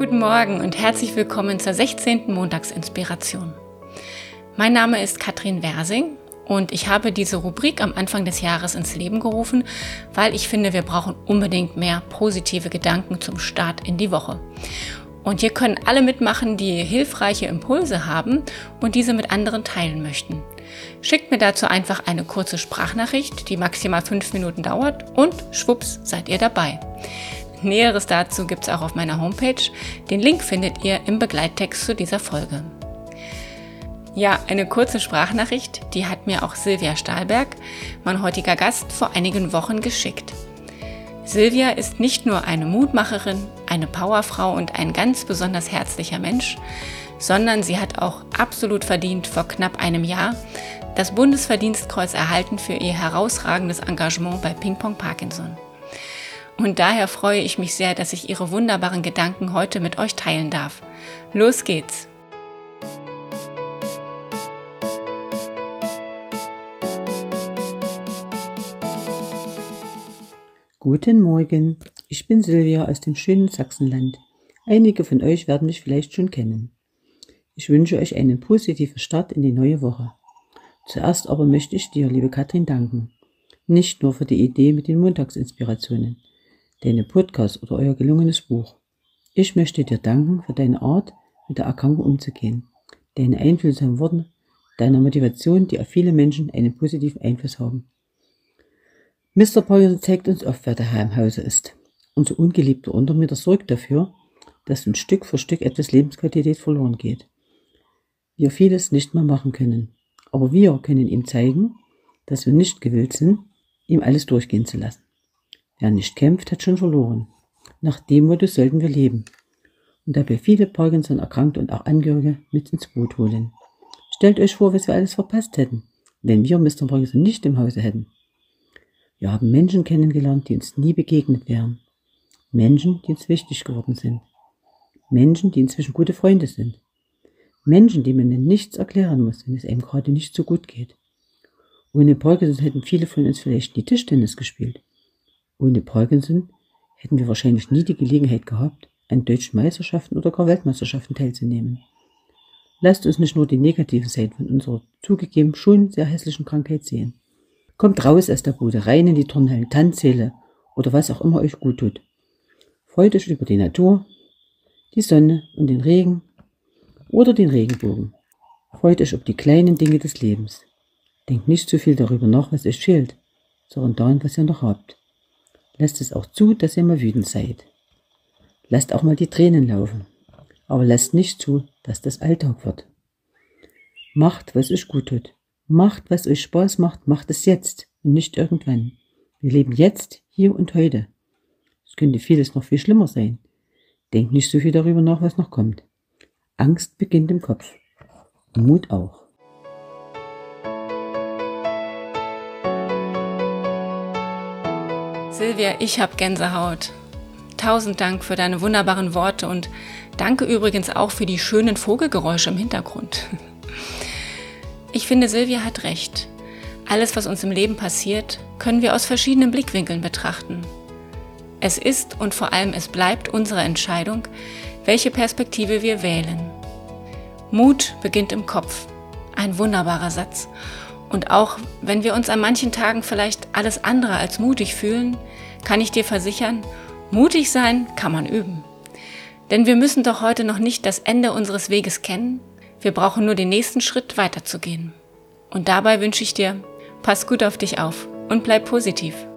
Guten Morgen und herzlich willkommen zur 16. Montagsinspiration. Mein Name ist Katrin Wersing und ich habe diese Rubrik am Anfang des Jahres ins Leben gerufen, weil ich finde, wir brauchen unbedingt mehr positive Gedanken zum Start in die Woche. Und hier können alle mitmachen, die hilfreiche Impulse haben und diese mit anderen teilen möchten. Schickt mir dazu einfach eine kurze Sprachnachricht, die maximal 5 Minuten dauert und schwupps, seid ihr dabei. Näheres dazu gibt es auch auf meiner Homepage. Den Link findet ihr im Begleittext zu dieser Folge. Ja, eine kurze Sprachnachricht, die hat mir auch Silvia Stahlberg, mein heutiger Gast, vor einigen Wochen geschickt. Silvia ist nicht nur eine Mutmacherin, eine Powerfrau und ein ganz besonders herzlicher Mensch, sondern sie hat auch absolut verdient vor knapp einem Jahr das Bundesverdienstkreuz erhalten für ihr herausragendes Engagement bei Ping Pong Parkinson. Und daher freue ich mich sehr, dass ich ihre wunderbaren Gedanken heute mit euch teilen darf. Los geht's! Guten Morgen, ich bin Silvia aus dem schönen Sachsenland. Einige von euch werden mich vielleicht schon kennen. Ich wünsche euch einen positiven Start in die neue Woche. Zuerst aber möchte ich dir, liebe Katrin, danken. Nicht nur für die Idee mit den Montagsinspirationen, deine Podcast oder euer gelungenes Buch. Ich möchte dir danken für deine Art, mit der Erkrankung umzugehen, deine einfühlsamen Worte, deine Motivation, die auf viele Menschen einen positiven Einfluss haben. Mr. Parkinson zeigt uns oft, wer der Herr im Hause ist. Unser ungeliebter Untermieter sorgt dafür, dass uns Stück für Stück etwas Lebensqualität verloren geht. Wir vieles nicht mehr machen können, aber wir können ihm zeigen, dass wir nicht gewillt sind, ihm alles durchgehen zu lassen. Wer nicht kämpft, hat schon verloren. Nach dem Motto sollten wir leben und dabei viele Parkinson-Erkrankte und auch Angehörige mit ins Boot holen. Stellt euch vor, was wir alles verpasst hätten, wenn wir Mr. Parkinson nicht im Hause hätten. Wir haben Menschen kennengelernt, die uns nie begegnet wären. Menschen, die uns wichtig geworden sind. Menschen, die inzwischen gute Freunde sind. Menschen, die man ihnen nichts erklären muss, wenn es einem gerade nicht so gut geht. Ohne Parkinson hätten viele von uns vielleicht nie Tischtennis gespielt. Ohne Parkinson hätten wir wahrscheinlich nie die Gelegenheit gehabt, an deutschen Meisterschaften oder gar Weltmeisterschaften teilzunehmen. Lasst uns nicht nur die negative Seite von unserer zugegeben schon sehr hässlichen Krankheit sehen. Kommt raus aus der Bude, rein in die Turnhallen, Tanzsäle oder was auch immer euch gut tut. Freut euch über die Natur, die Sonne und den Regen oder den Regenbogen. Freut euch über die kleinen Dinge des Lebens. Denkt nicht zu viel darüber nach, was euch fehlt, sondern daran, was ihr noch habt. Lasst es auch zu, dass ihr mal wütend seid. Lasst auch mal die Tränen laufen, aber lasst nicht zu, dass das Alltag wird. Macht, was euch gut tut. Macht, was euch Spaß macht, macht es jetzt und nicht irgendwann. Wir leben jetzt, hier und heute. Es könnte vieles noch viel schlimmer sein. Denkt nicht so viel darüber nach, was noch kommt. Angst beginnt im Kopf. Mut auch. Silvia, ich habe Gänsehaut. 1000 Dank für deine wunderbaren Worte und danke übrigens auch für die schönen Vogelgeräusche im Hintergrund. Ich finde, Silvia hat recht. Alles, was uns im Leben passiert, können wir aus verschiedenen Blickwinkeln betrachten. Es ist und vor allem es bleibt unsere Entscheidung, welche Perspektive wir wählen. Mut beginnt im Kopf. Ein wunderbarer Satz. Und auch wenn wir uns an manchen Tagen vielleicht alles andere als mutig fühlen, kann ich dir versichern, mutig sein kann man üben. Denn wir müssen doch heute noch nicht das Ende unseres Weges kennen, wir brauchen nur den nächsten Schritt weiterzugehen. Und dabei wünsche ich dir, pass gut auf dich auf und bleib positiv.